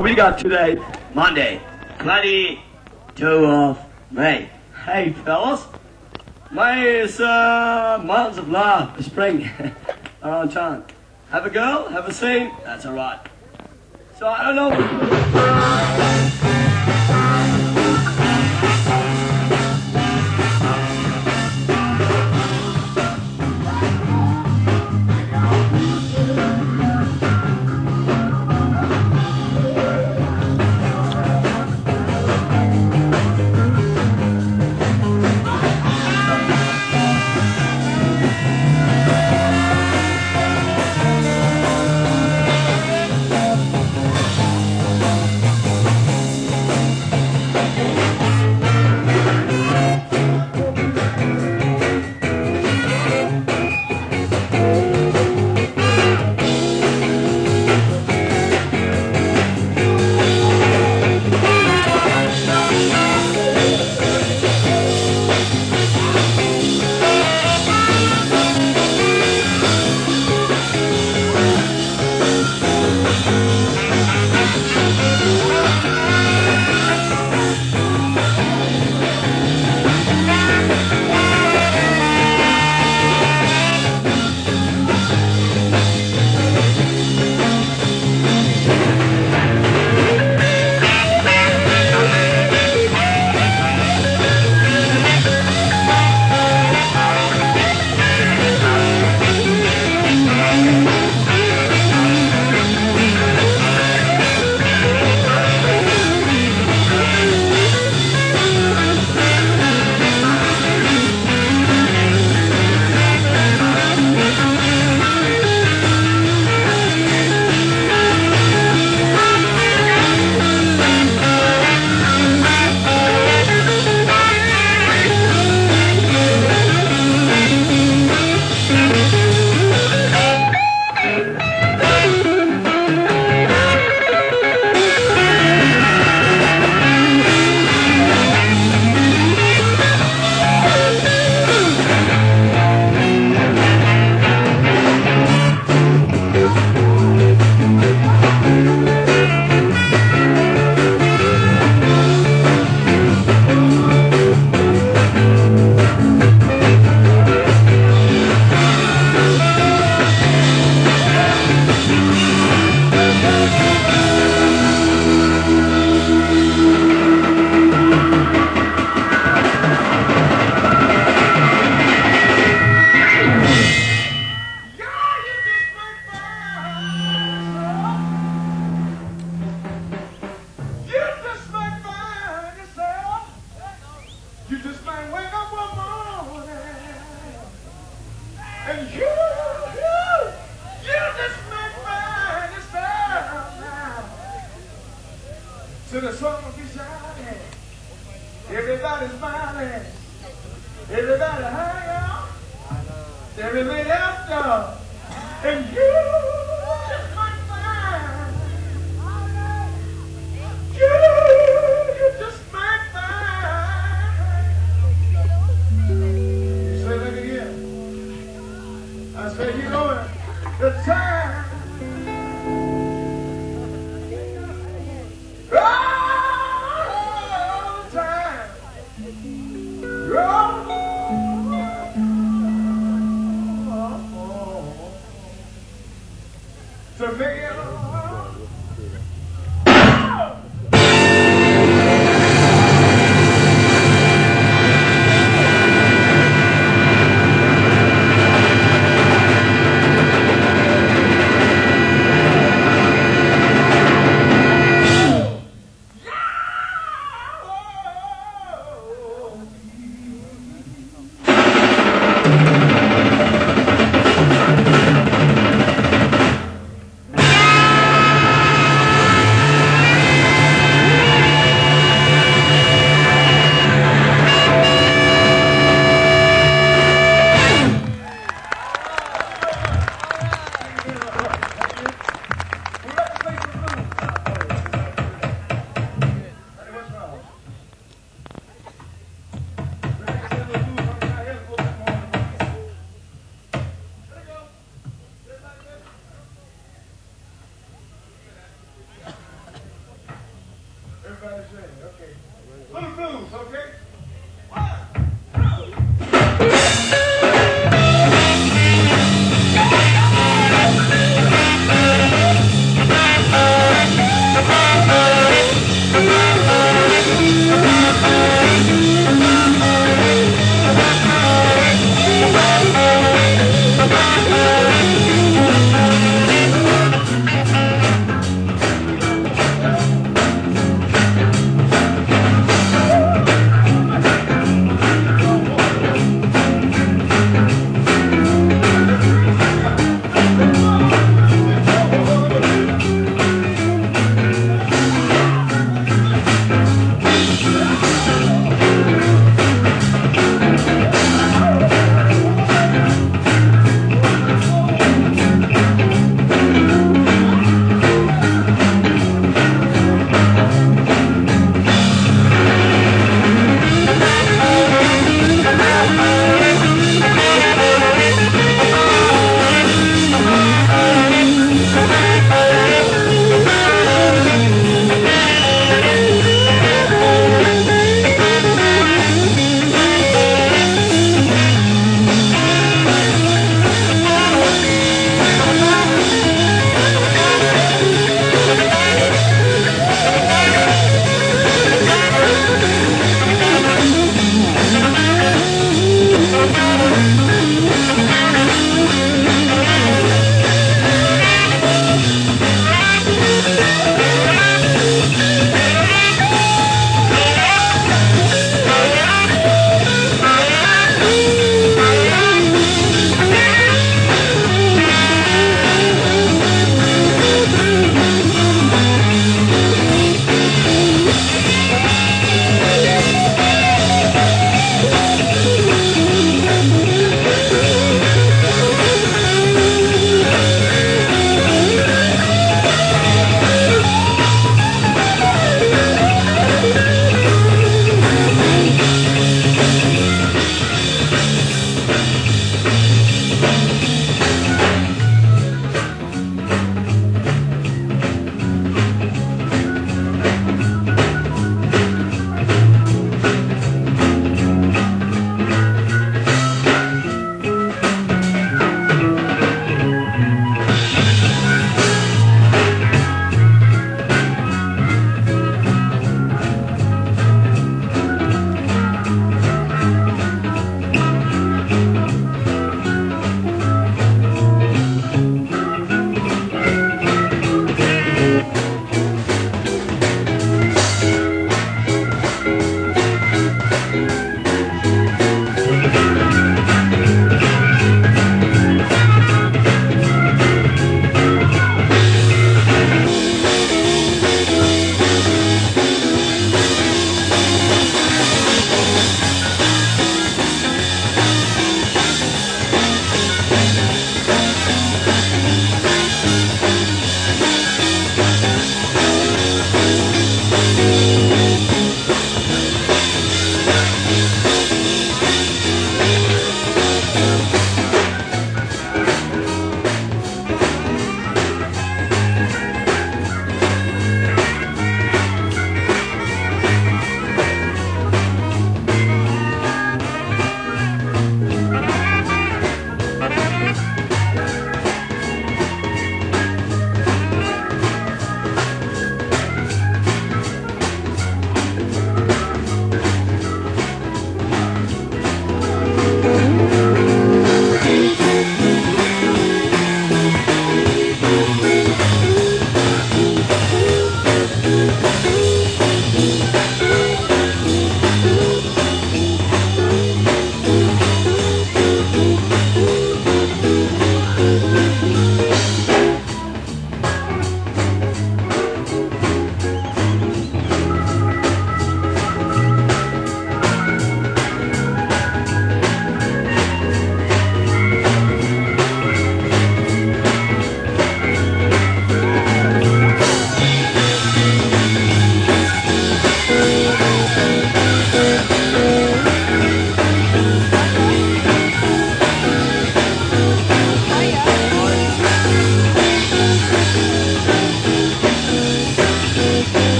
We got today, Monday, 22 of May. Hey, fellas. May is months of love, spring, around town. Have a girl, have a scene, that's alright. So I don't know.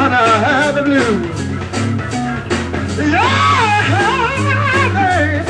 when I have the blues. Yeah, baby,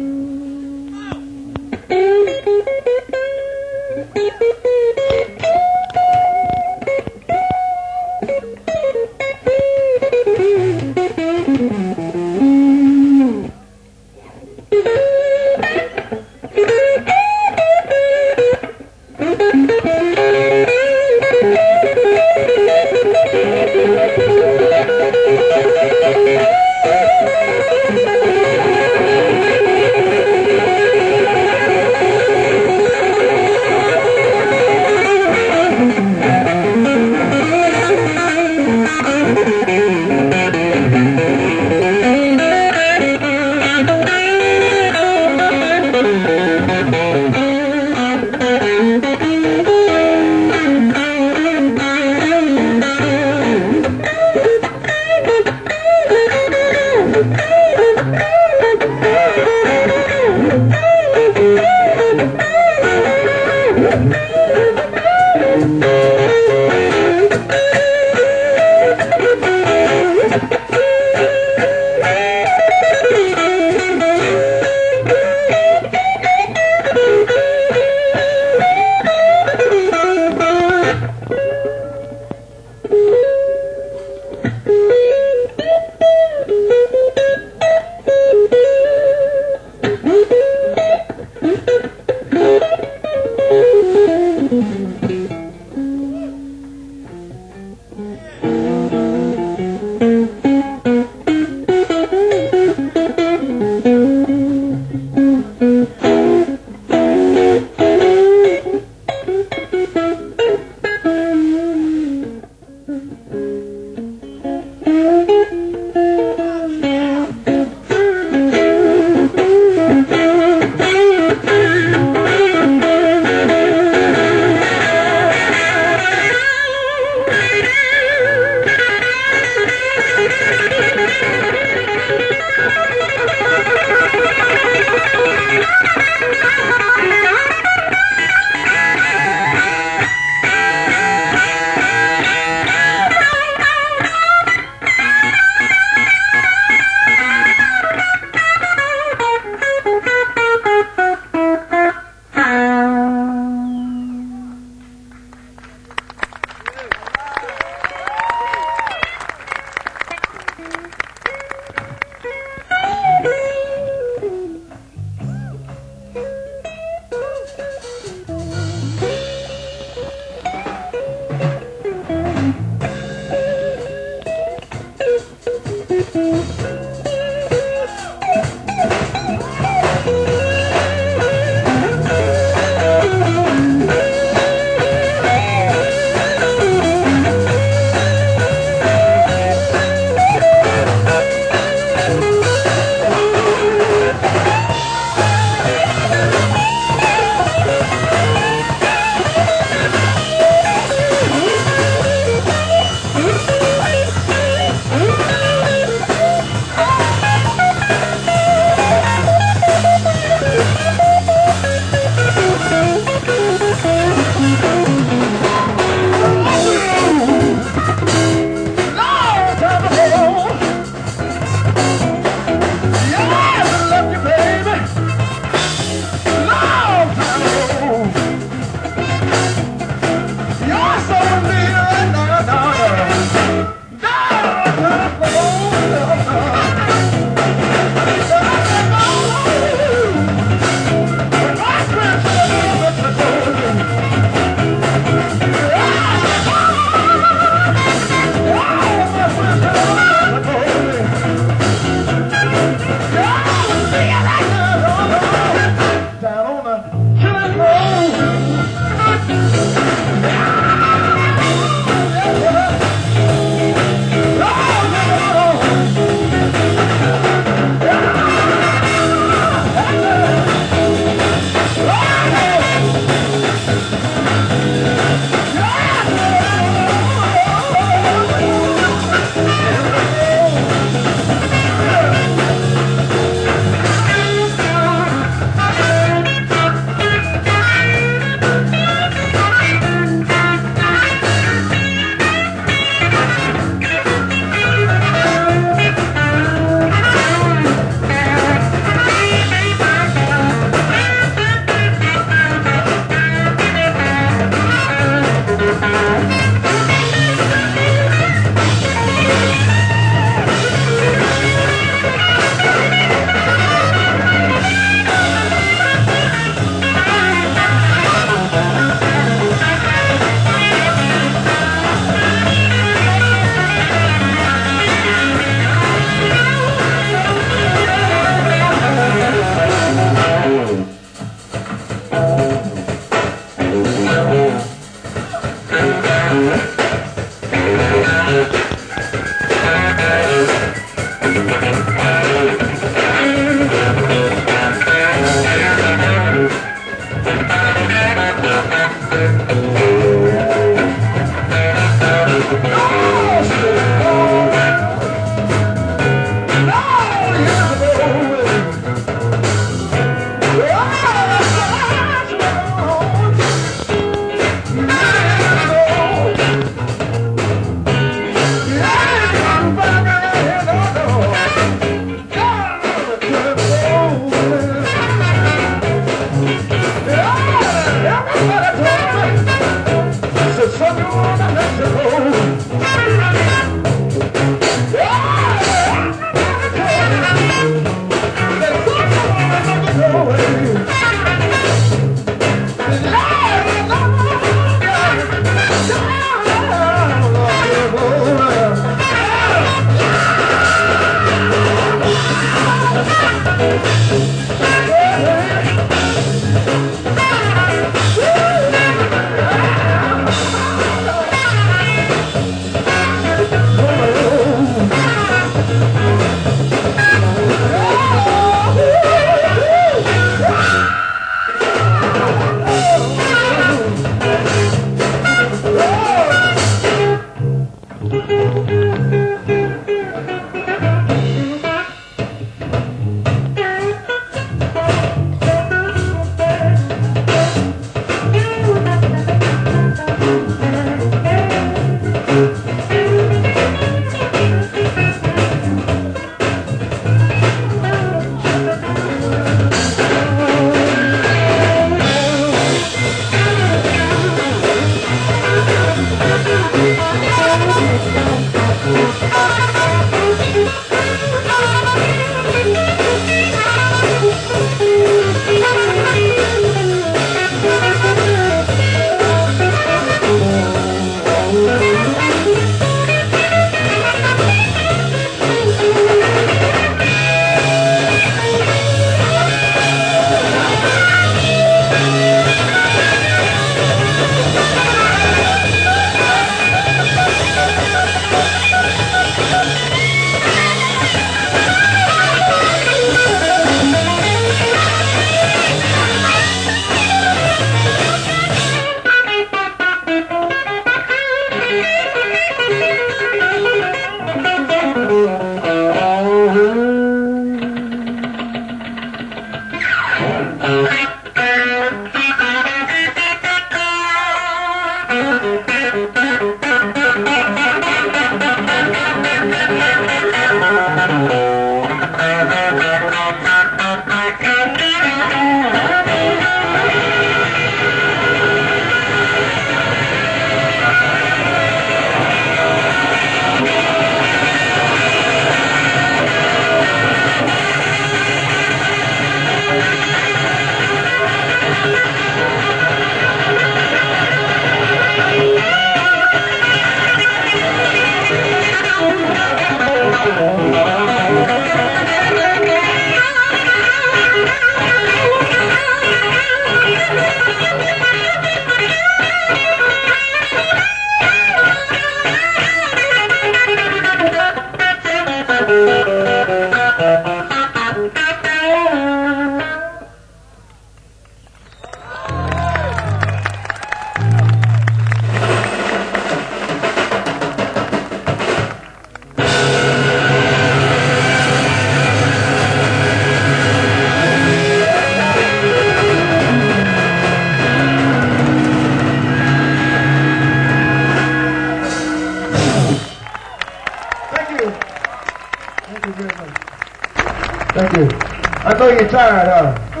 Thank you. I know you're tired, huh?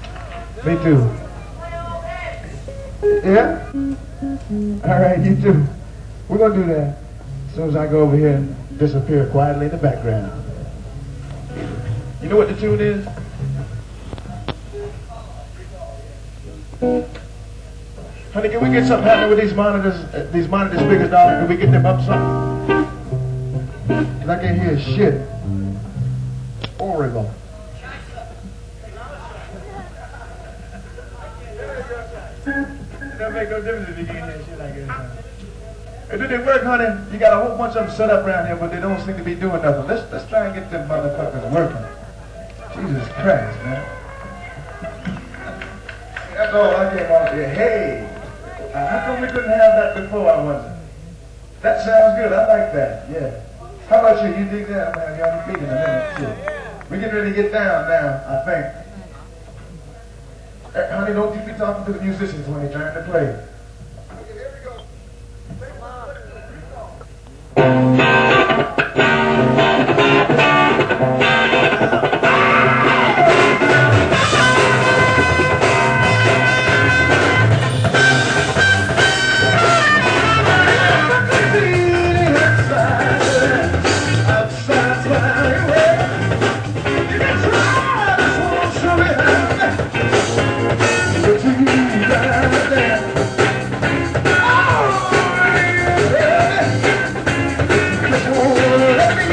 Me too. Yeah? All right, you too. We're going to do that as soon as I go over here and disappear quietly in the background. You know what the tune is? Honey, can we get something happening with these monitors big as dollars? Can we get them up something? Because I can't hear shit. Horrible. It don't make no difference if you can't hear shit like that. And did it work, honey? You got a whole bunch of them set up around here, but they don't seem to be doing nothing. Let's try and get them motherfuckers working. Jesus Christ, man. That's all I came out here. Hey, how come we couldn't have that before, I wonder? That sounds good. I like that. Yeah. How about you? You dig that? I'm going to have you on your feet in a minute. Shit. We're getting ready to get down now, I think. Honey, don't you be talking to the musicians when they're trying to play. Let me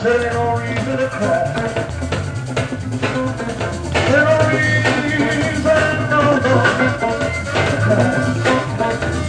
said ain't no reason to cry. Ain't no reason, no, to cry.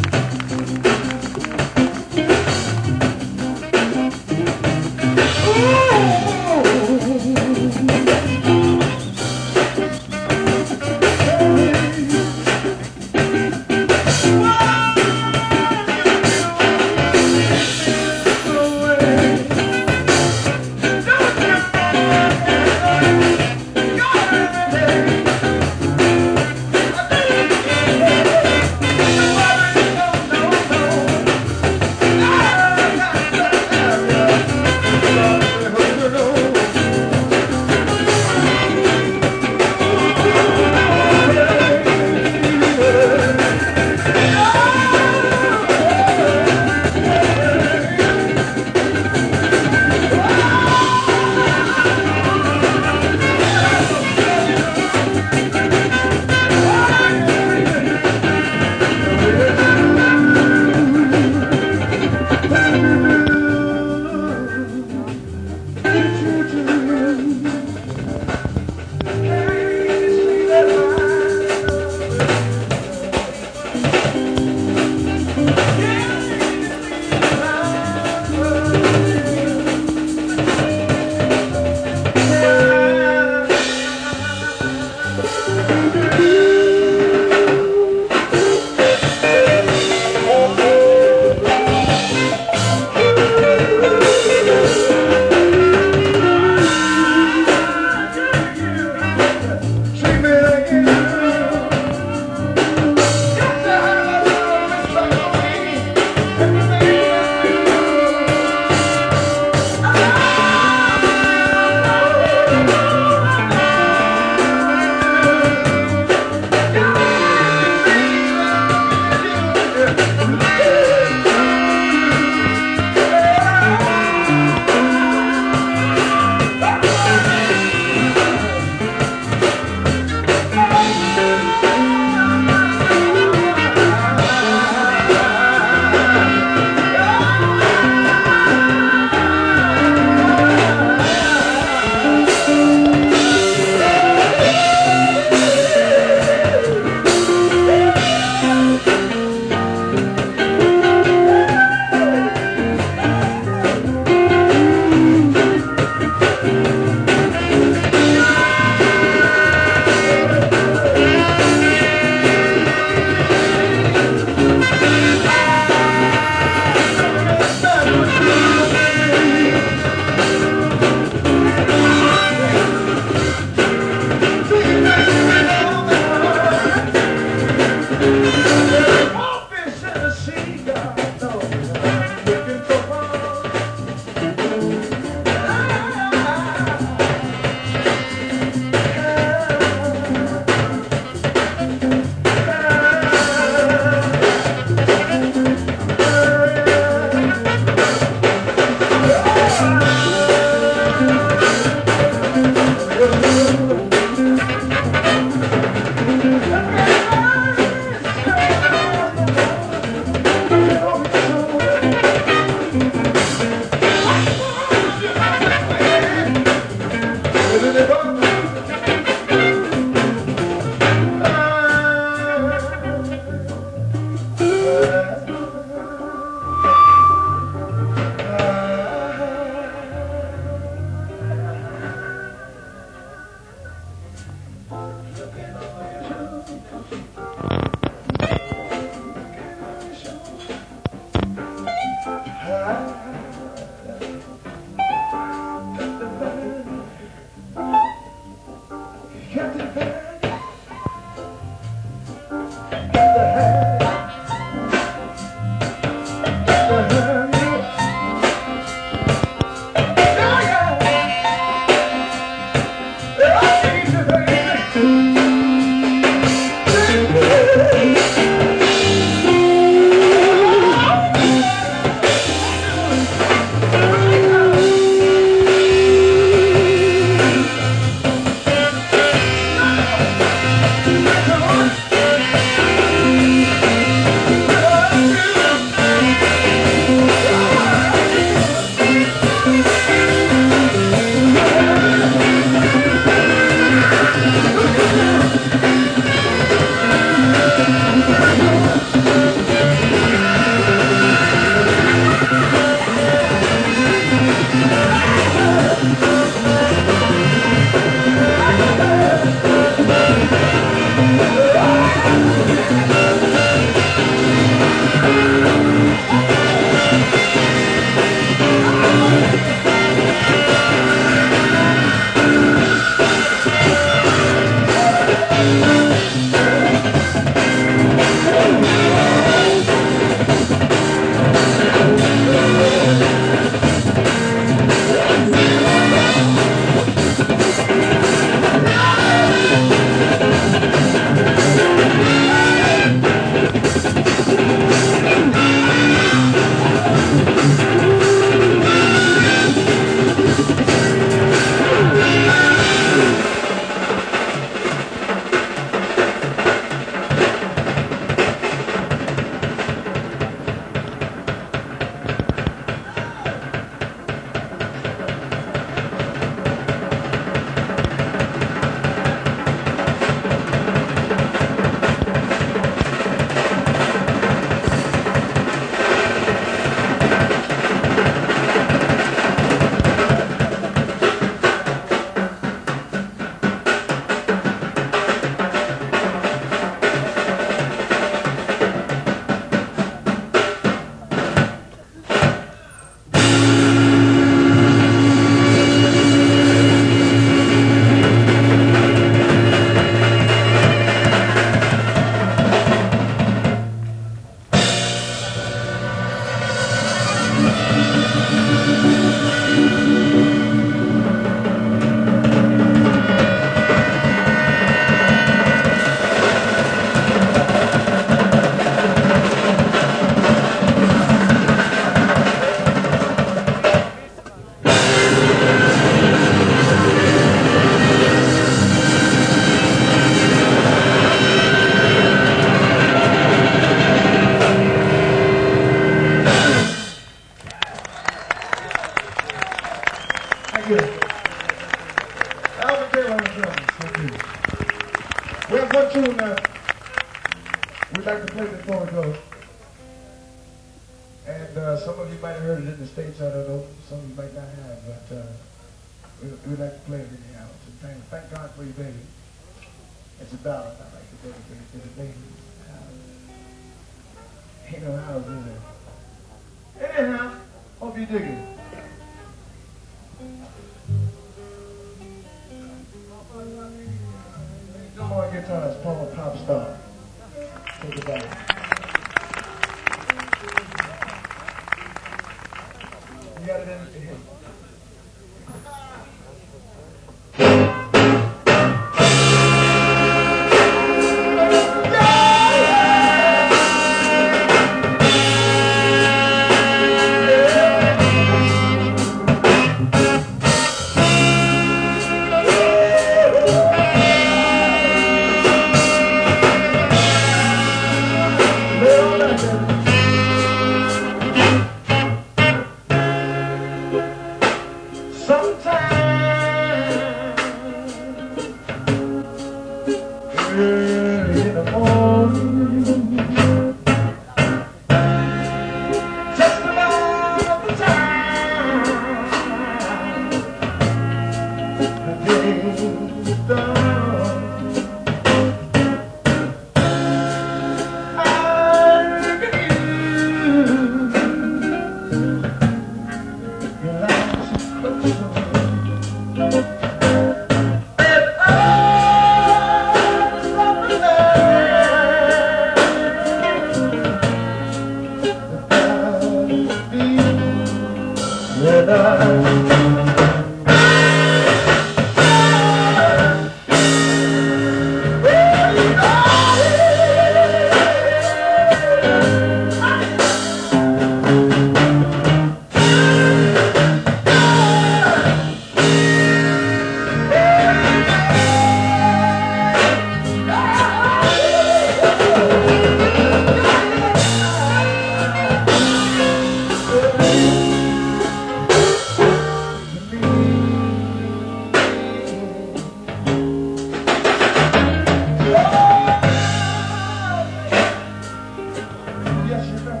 Yes, you know.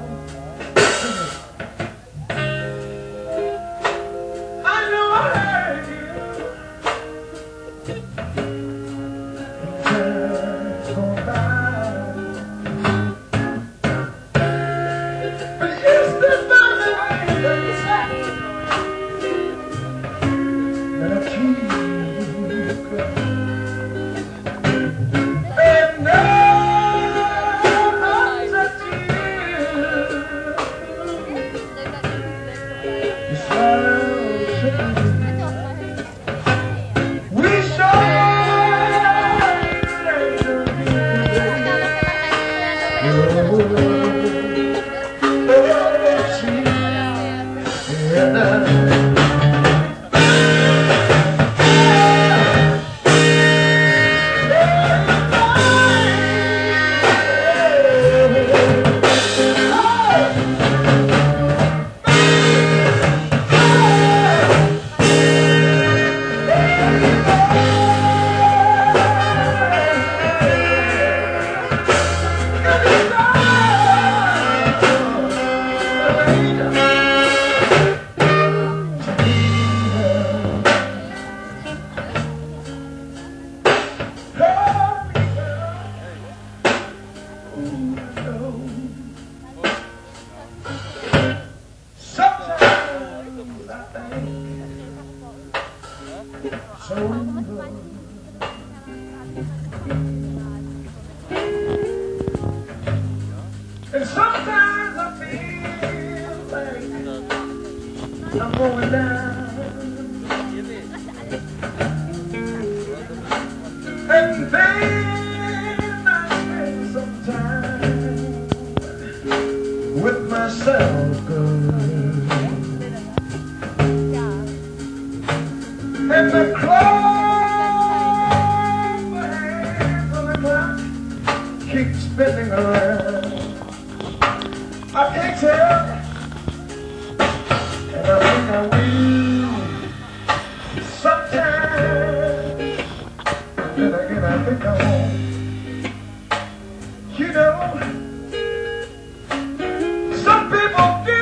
I know I heard you. Time's gone by. But it's the moment that I keep crying. And now I'm touching you. Smile, we sometimes I think so good. And sometimes I feel like I'm going down. And then I spend some time with myself, good. And the clock, the hands on the clock, keep spinning around. I can't tell, and I think I will sometime. Then again, I think I won't. You know, some people do,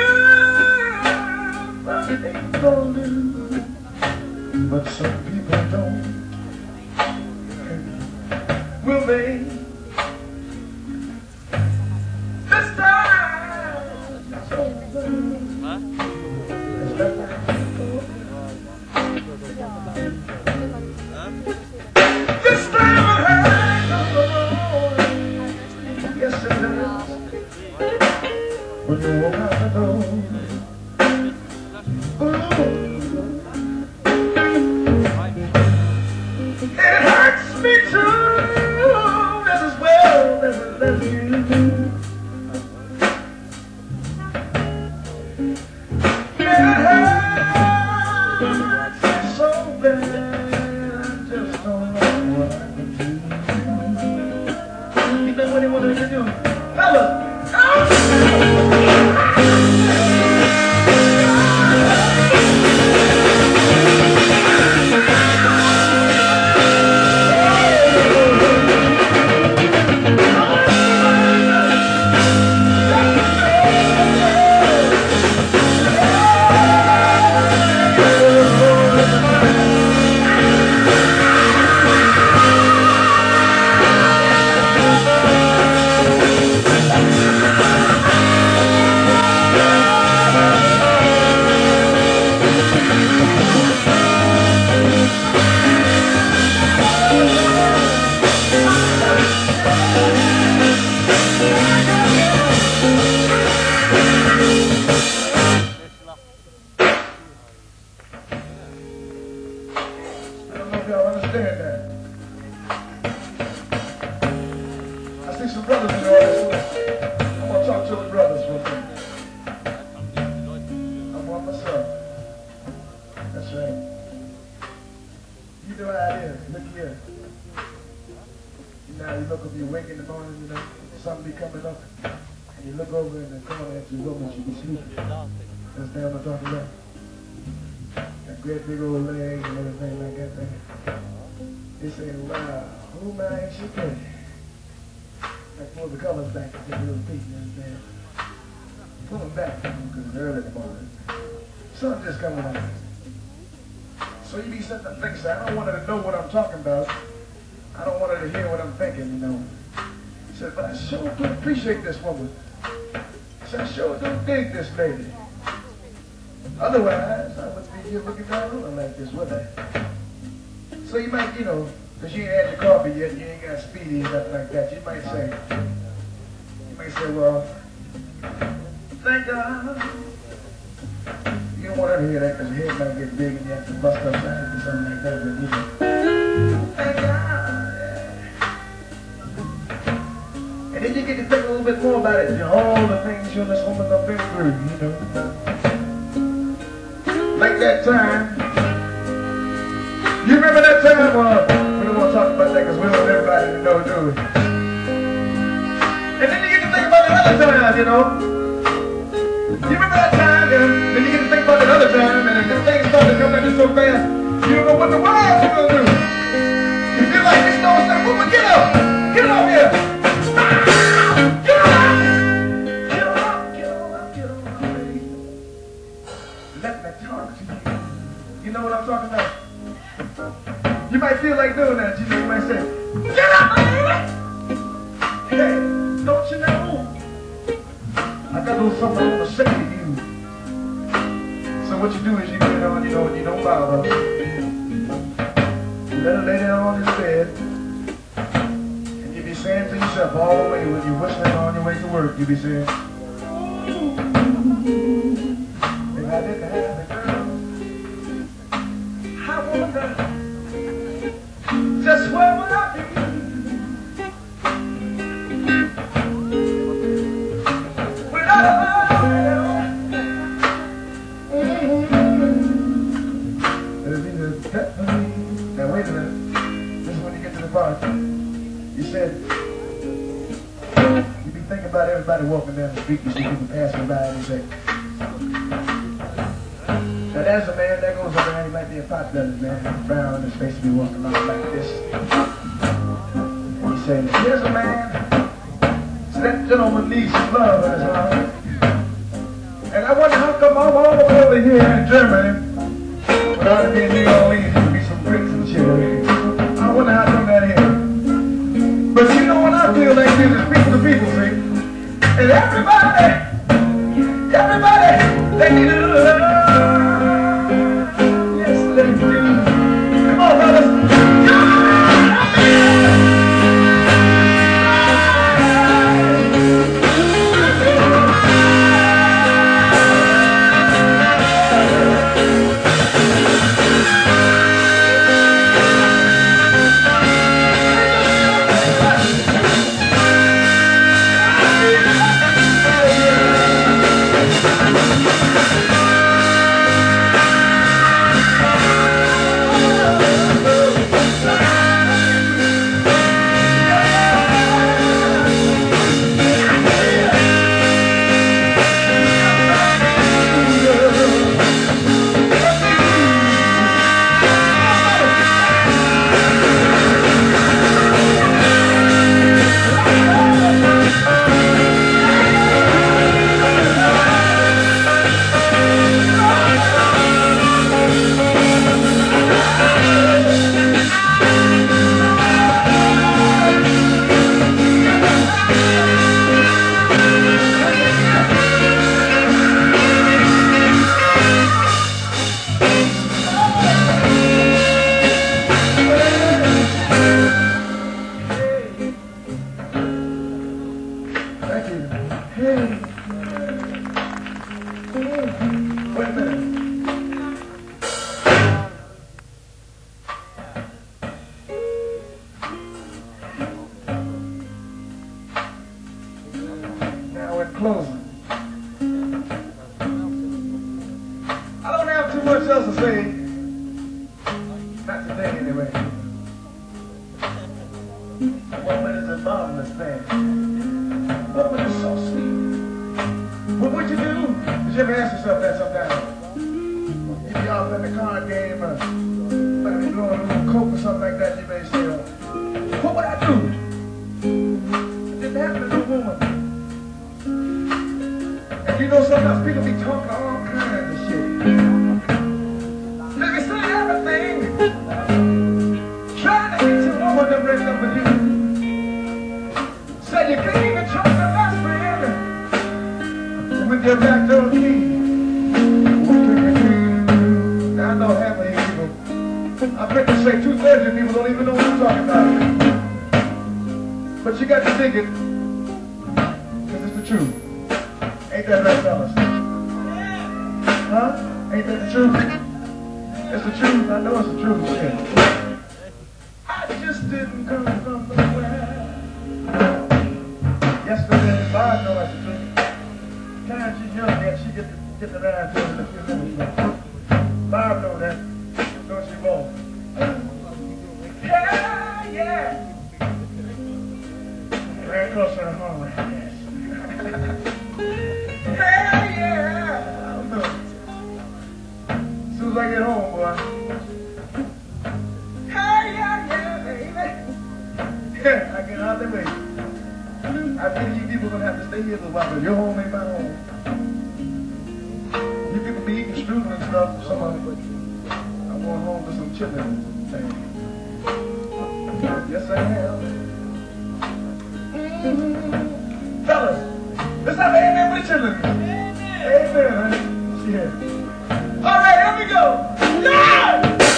some people do, but some people don't. Will they? This time it's over. This time I had no more. Yes, it is. When you walk out the door, ooh, it hurts me too. This is well, this is you. It hurts me so bad, I just don't know what I can do. You know what he wanted to do? Fellas, y'all understand that. I see some brothers in the audience. I'm going to talk to the brothers real quick. I'm one myself. That's right. You know how it is. Look here. You know how you look up, you wake in the morning, you know, something be coming up, and you look over in the corner at your room and you be sleeping. That's what I'm talking about. That great big old leg and everything like that thing. They say, wow, who man ain't she pretty? Like pull the colors back and take a little peek, you understand? Pull them back because it's early in the morning. Sun just coming out. So you be sitting there thinking, say, I don't want her to know what I'm talking about. I don't want her to hear what I'm thinking, you know. He said, but I sure do appreciate this woman. He said, I sure do dig this lady. Otherwise, I wouldn't be here looking down on her like this, would I? So you might, you know, because you ain't had your coffee yet, you ain't got speedy or nothing like that, you might say, well, thank God. You don't want her to hear that because your head might get big and you have to bust up sides or something like that, but you know, thank God. And then you get to think a little bit more about it, you know, all the things you and this woman have been through, you know. Like that time. You remember that time? We don't want to talk about that because we don't want everybody to know, do we? And then you get to think about the other time, you know. You remember that time, and then you get to think about the other time, and if things start to come at you so fast, you don't know what the world's going to do. You feel like this snow is saying, woman, get up! Get up here! Get up! Get up! Get up! Get up! Let me talk to you. You know what I'm talking about? You might feel like doing that. You know, you might say, get up, man! Hey, don't you know? I got a little something I want to say to you. So what you do is you get on, you know, and you don't bother. You let her lay down on this bed. And you be saying to yourself all the way when you're whistling on your way to work, you be saying, if I didn't have the girl, I wonder. Just where would I be? Without a girl. It'll be the pet for me. Now wait a minute. This is when you get to the part. You said, you be thinking about everybody walking down the street. You see people passing by and you say, now there's a man, there goes a man, he might be a pot-bellied man, brown, his face to be walking along like this. And he says, here's a man, so that gentleman needs some love in his heart. And I wonder how come I'm all the way over here in Germany, but out here in New Orleans, there be some bricks and cherry. I wonder how come that is. But you know what I feel like this is people to people, see? And everybody, they need a little love. Come on, brothers. What would I do? I didn't have you know sometimes people be talking all kinds of shit. They be saying everything, trying to get you over the rest of you. Say you can't even trust your best friend with your back door key. Now I know half of you people, I bet you say 2/3 of people don't even know what I'm talking about. But you got to dig it, because it's the truth. Ain't that right, fellas? Huh? Ain't that the truth? It's the truth. I know it's the truth. Yeah. I just didn't come from nowhere. Yesterday, Bob knows that's the truth. Time she's young yet, she get the ride to her in a few minutes. Bob knows that. Don't she won't? Yeah, yeah. Right across her home. Hell yeah! I don't know. As soon as I get home, boy. Hell yeah, baby. Yeah, I get out the way. I think you people gonna have to stay here a while, because your home ain't my home. You people be eating strudel and stuff, some of it, but I'm going home to some chitlin. Yes, I am. Fellas, let's have an amen for the children. Amen, honey. Yeah. All right, here we go. Yeah!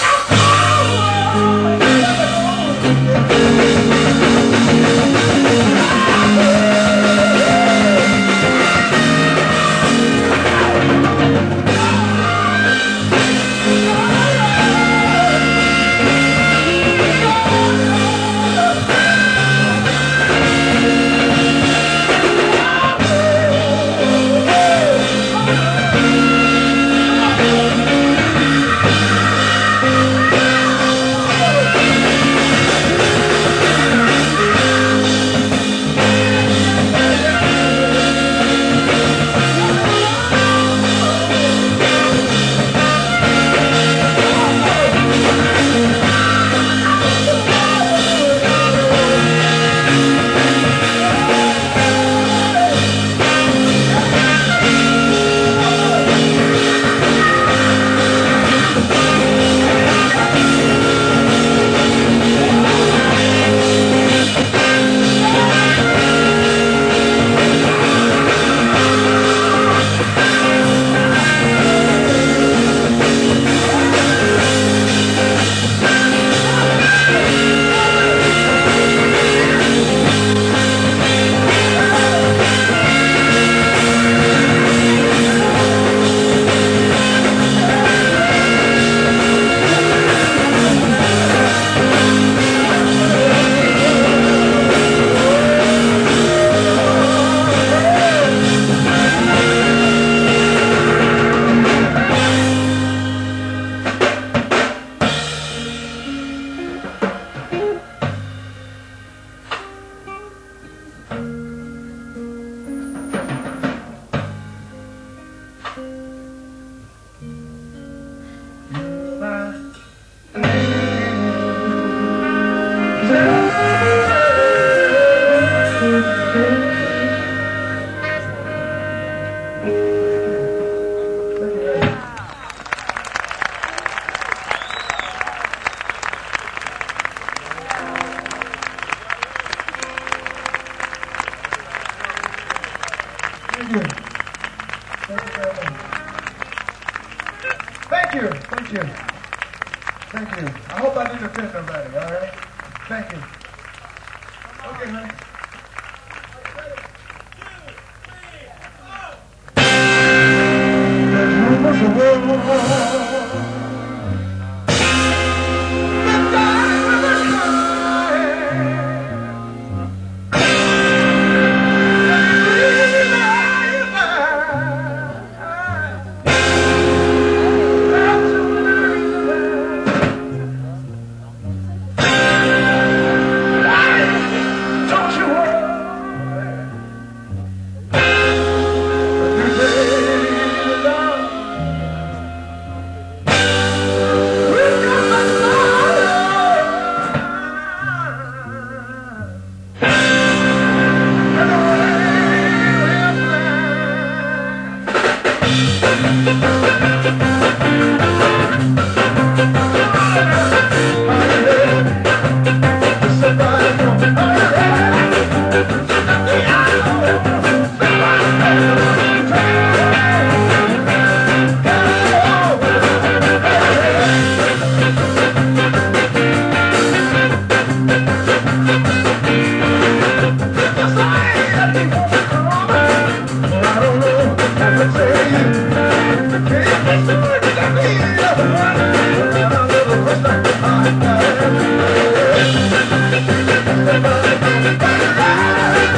Thank you. Thank you very much. Thank you. Thank you. Thank you. I hope I didn't offend nobody, all right? Thank you. Okay, honey.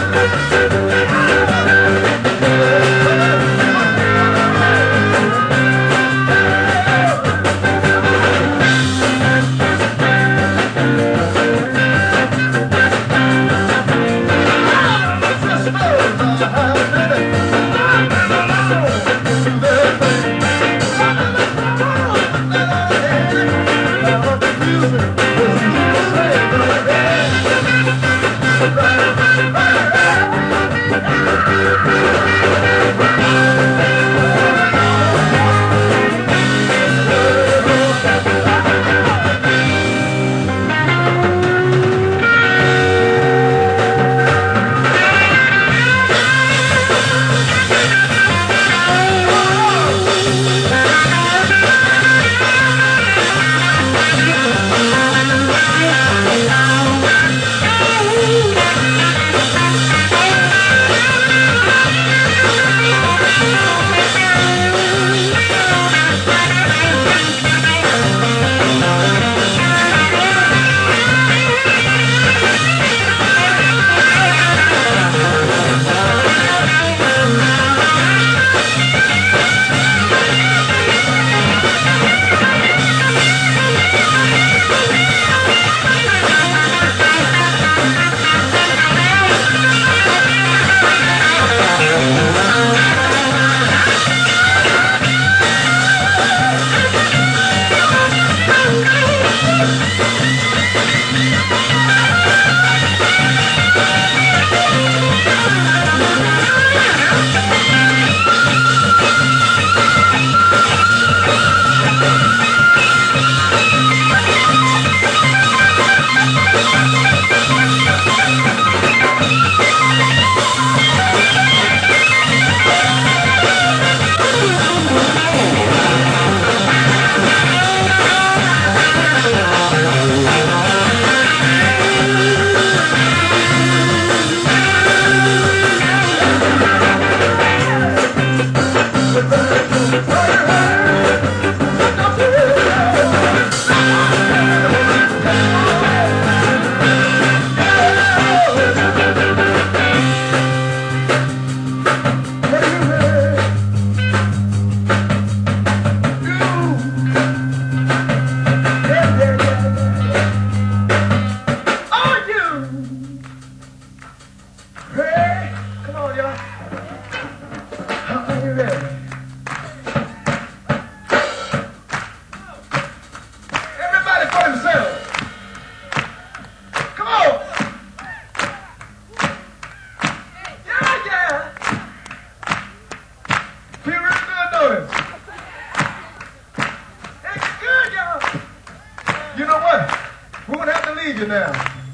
leave you now.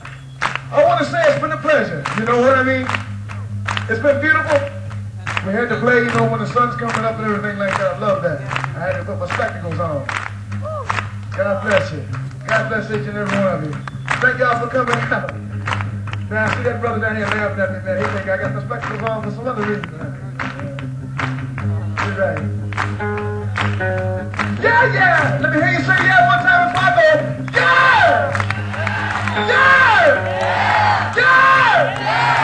I want to say it's been a pleasure. You know what I mean? It's been beautiful. We had to play, you know, when the sun's coming up and everything like that. I love that. I had to put my spectacles on. God bless you. God bless each and every one of you. Thank y'all for coming out. Now, I see that brother down here laughing at me, man. He think I got the spectacles on for some other reason. You're right. Yeah, yeah! Let me hear you say yeah one time before I go. Yeah! Yeah! Yeah!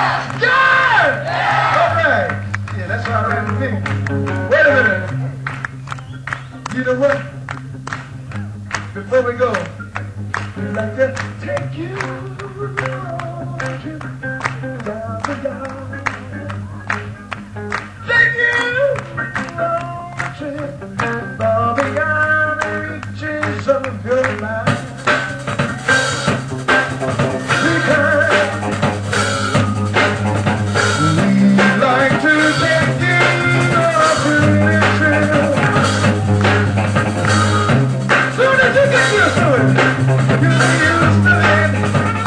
Yeah! All right. Yeah, that's how it is to me. Wait a minute. You know what? Before we go, we'd like to take you on a trip down the yard. Take you on a trip far beyond the reaches of your life. Soon as you get used to it, you'll be used to it.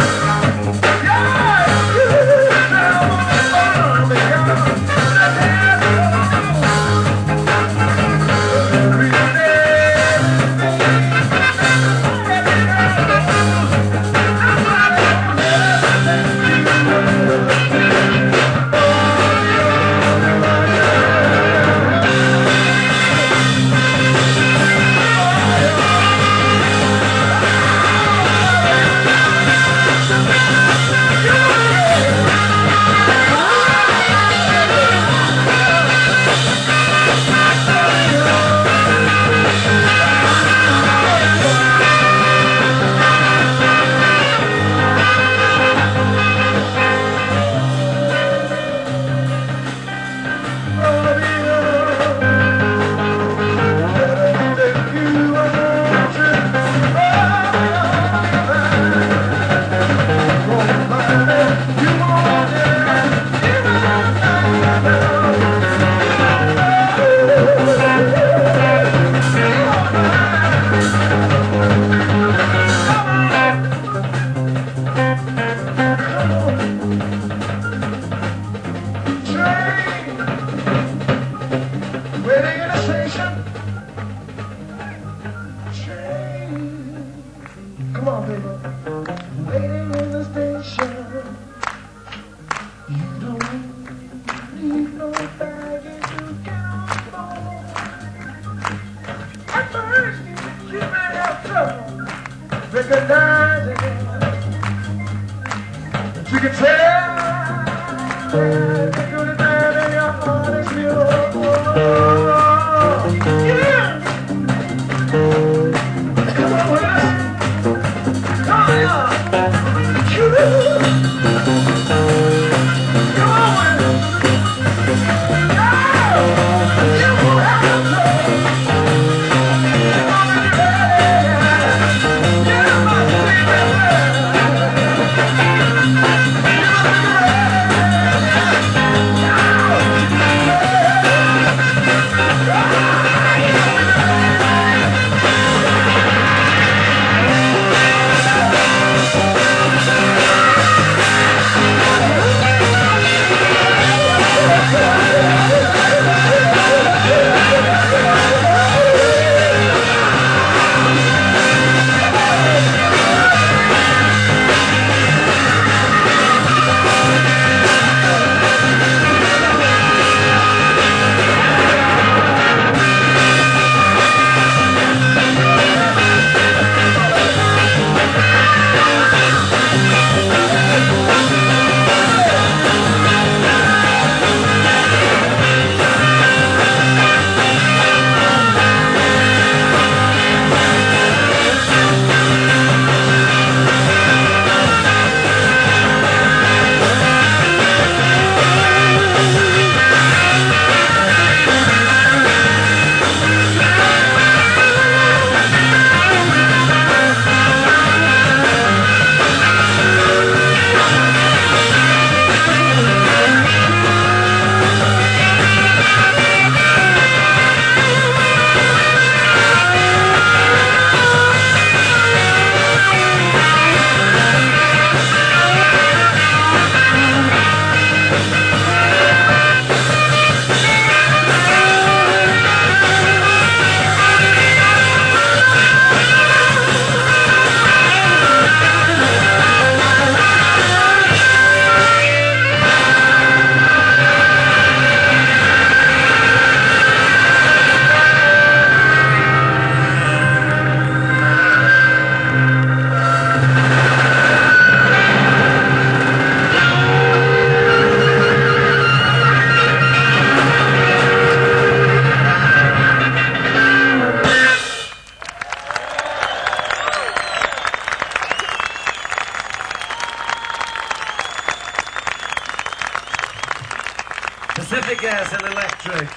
Pacific Gas and Electric.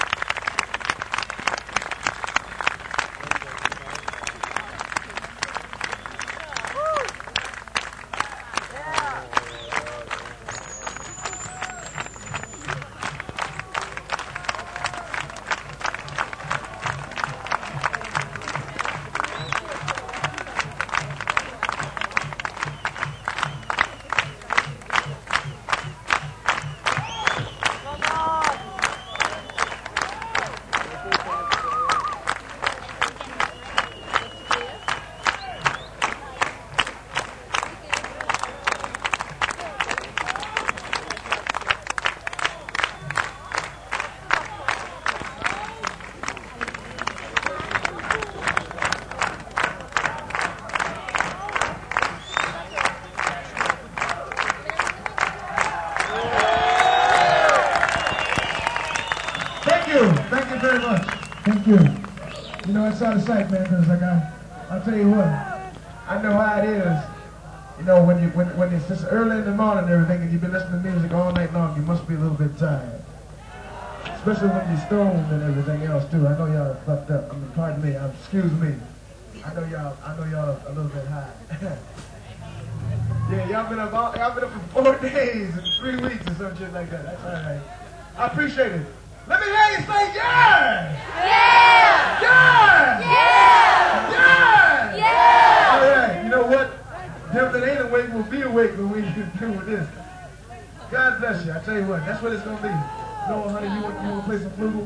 Thank you very much. Thank you. You know, it's out of sight, man, because like I'll tell you what, I know how it is. You know, when it's just early in the morning and everything, and you've been listening to music all night long, you must be a little bit tired. Especially when you're stoned and everything else too. I know y'all are fucked up. I mean, pardon me. Excuse me. I know y'all a little bit high. Yeah, y'all been up for 4 days and 3 weeks or some shit like that. That's all right. I appreciate it. Let me hear you say yeah! Yeah! Yeah! Yeah! Yeah! Yeah! All right, you know what? Them that ain't awake will be awake when we get through with this. God bless you. I tell you what, that's what it's gonna be. No, honey, you want to play some flute?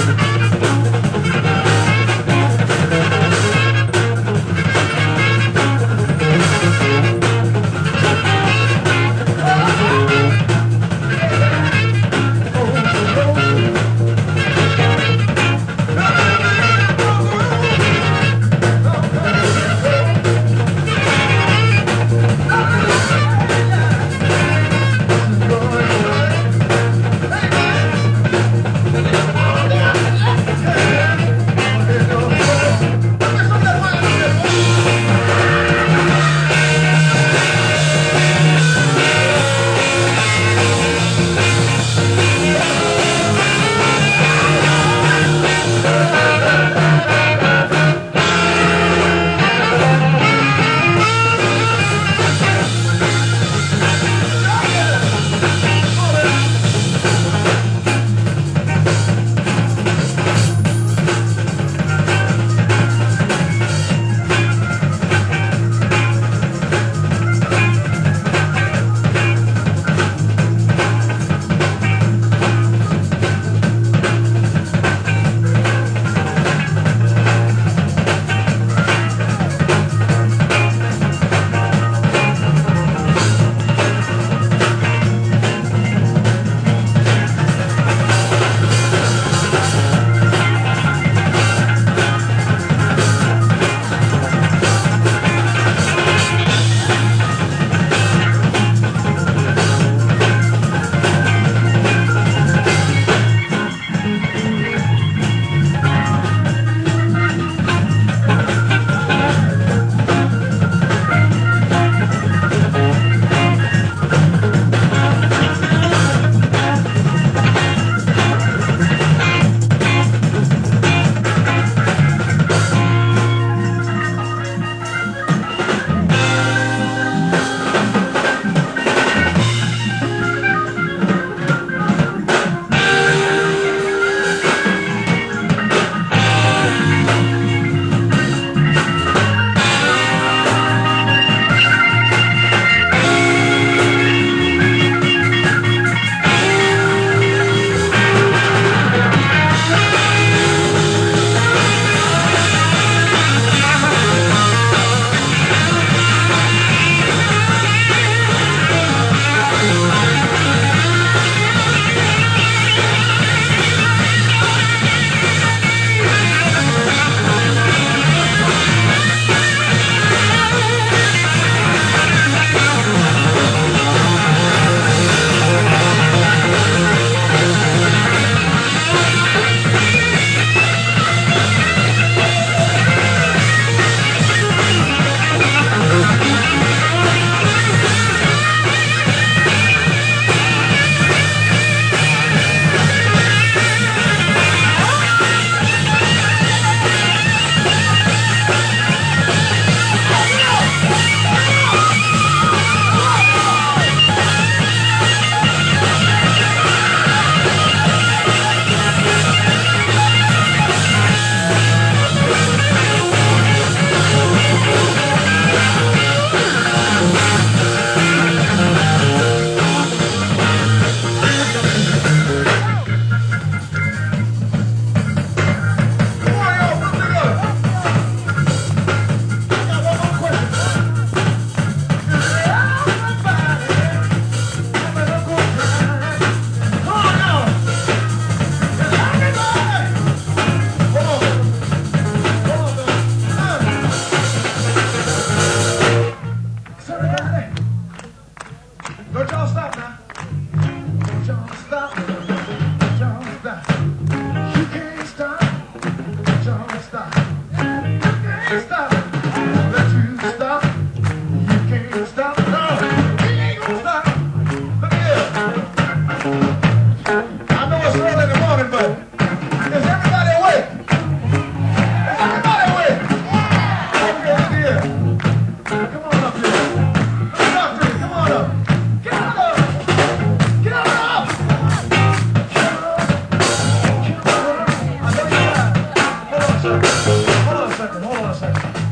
Hold on a second.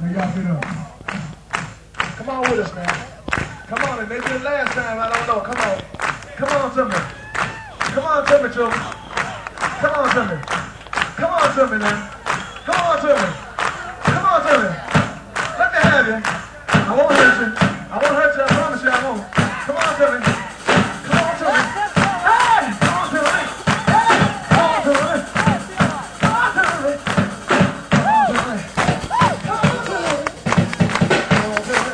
y'all get up. Come on with us, man. Come on, and maybe the last time, I don't know. Come on. Come on to me. Come on to me, children. Come on to me. Come on to me now. Come on to me. Come on to me. Let me have you. I won't hurt you. I won't hurt you. I promise you I won't. Come on to me. Come on to me. Hey! Come on to me. Hey! Come on to me. Come on to me. Come on to me. Come on to me. Come on to me.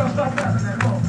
stop dancing there. Come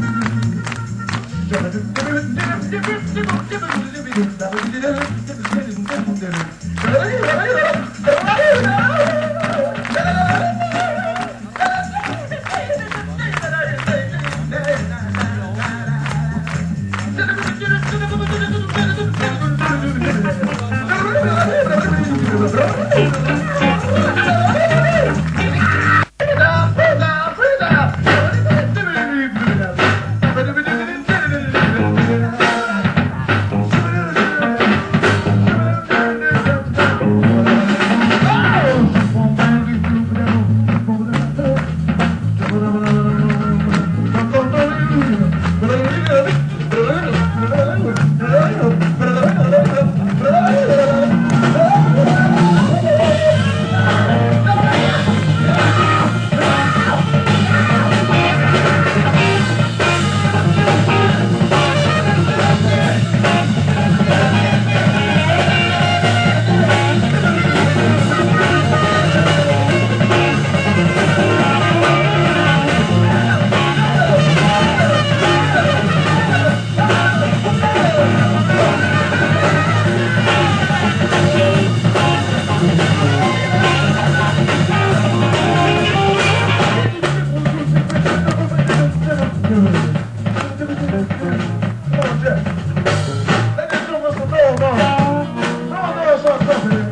on, Jeff. Let this do Mr. Thorne on. Thorne start talking here.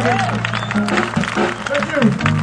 Thank you.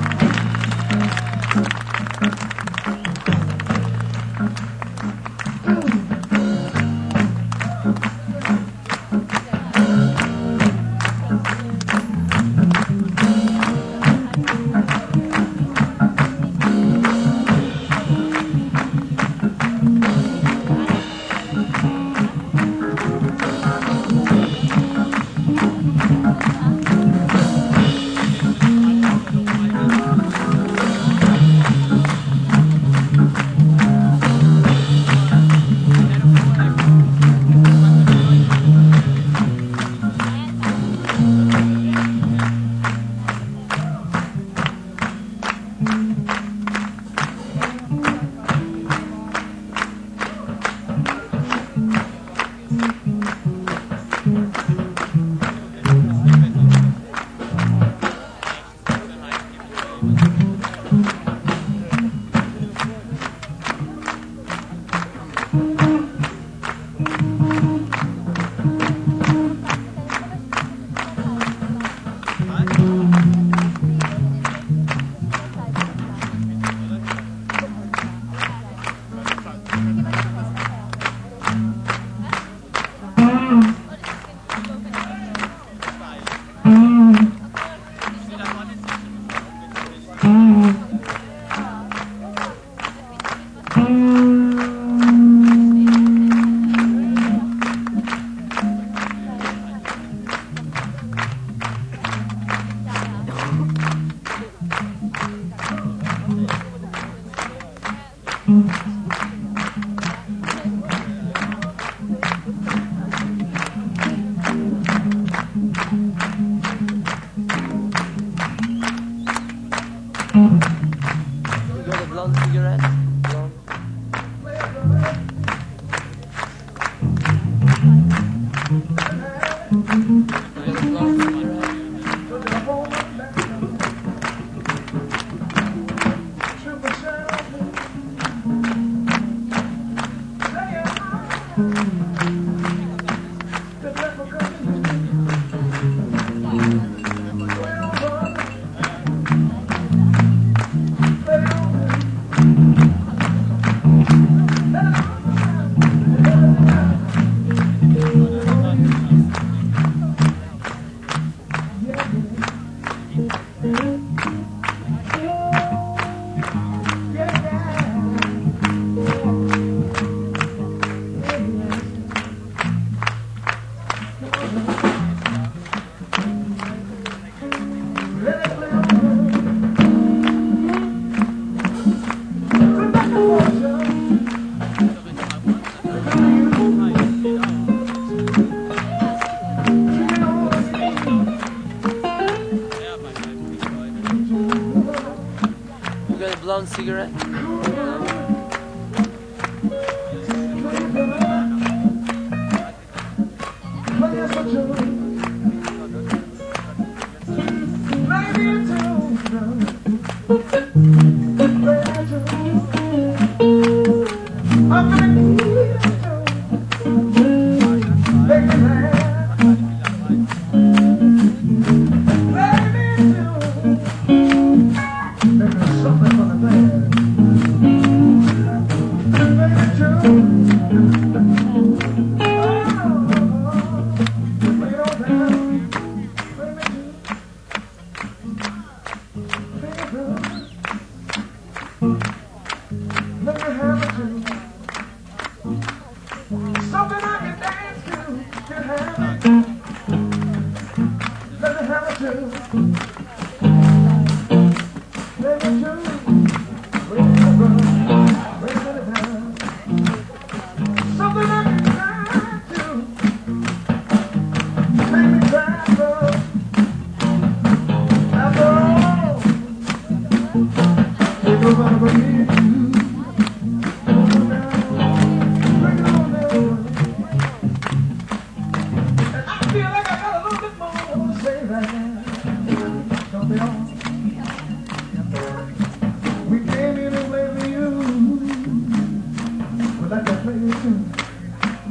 Blonde cigarette.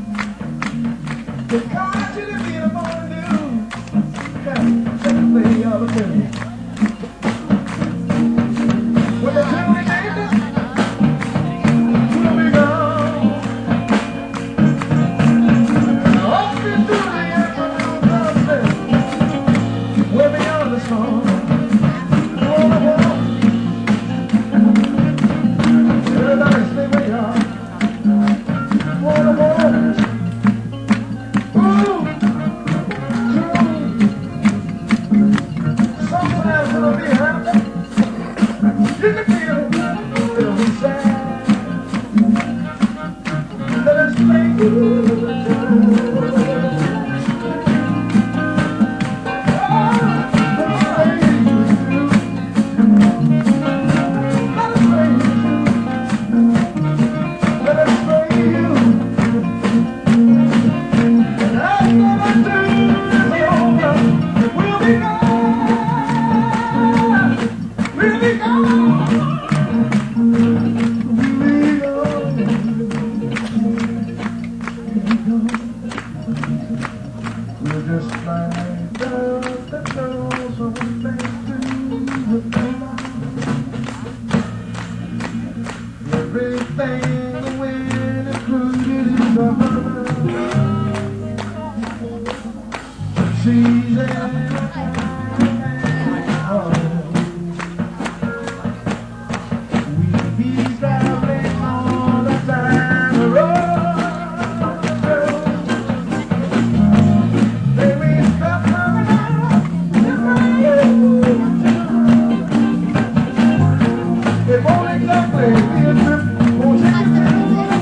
Play another minute. When the time is we'll be gone. Up into the afternoon sunset, we're beyond the storm. Everybody stay where you are. Wanna walk. Ooh, sometimes it'll be happy. You can feel it. It'll be sad. Let us play we'll just slide down the hills on back to the everything the wind included is a she's we be traveling all the time the road. It won't exactly be a trip, won't take a trip,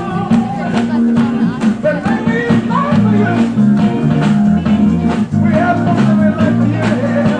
but maybe it's not for you. We have something we'd like for you to hear.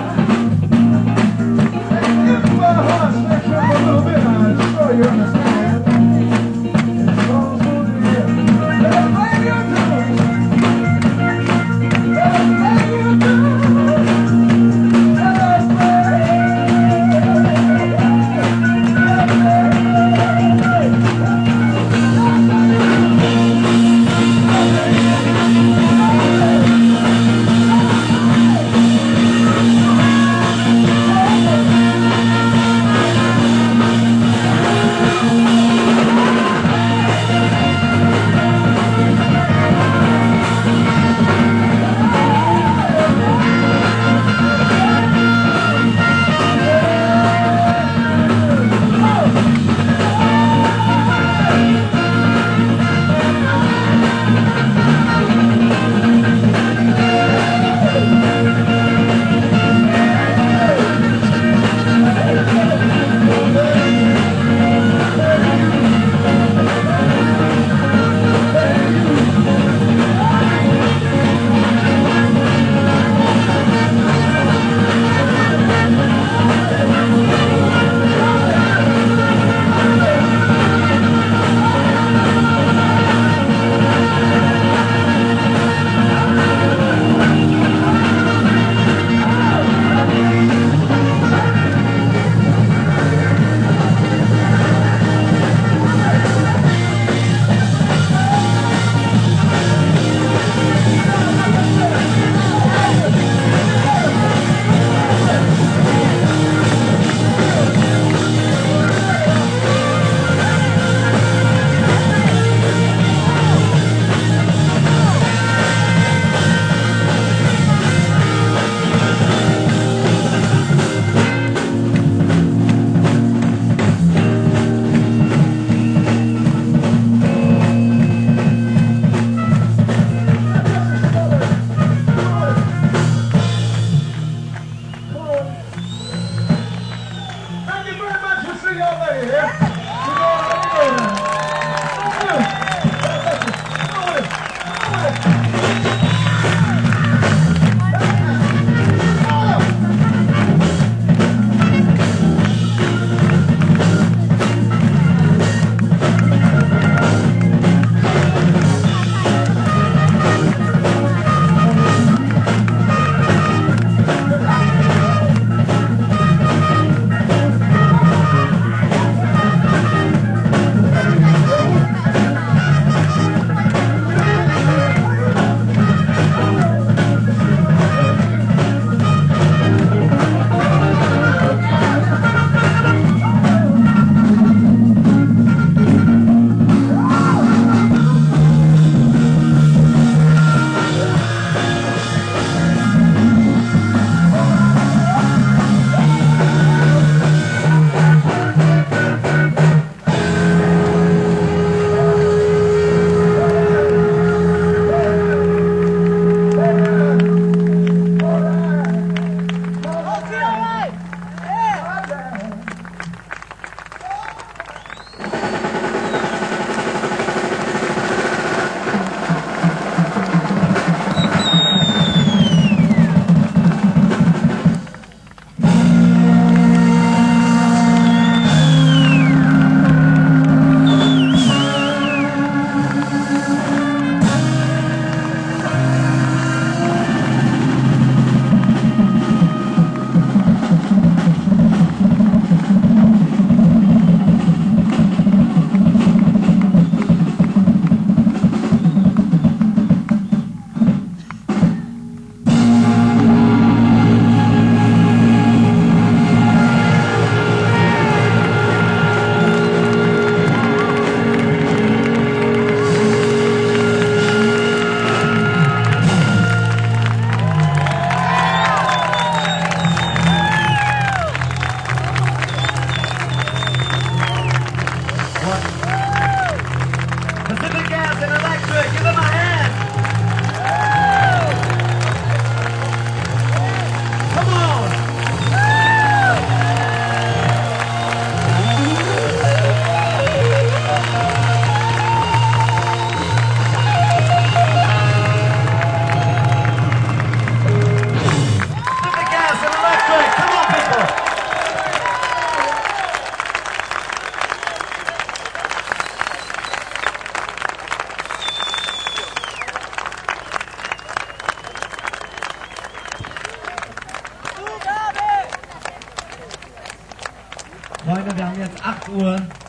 gedang, jetzt 8 Uhr.